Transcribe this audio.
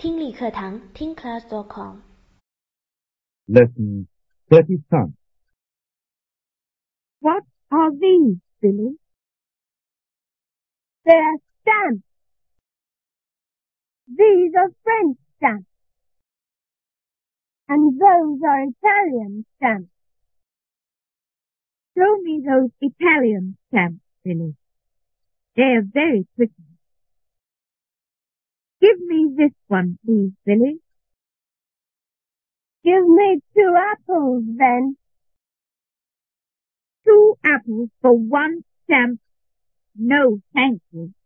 听力课堂听class.com Lesson 30 What are these, Billy? They're stamps. These are French stamps. And those are Italian stamps. Show me those Italian stamps, Billy. They're very pretty. Give me this one, please, Billy. Give me 2 apples, then. 2 apples for 1 stamp. No, thank you.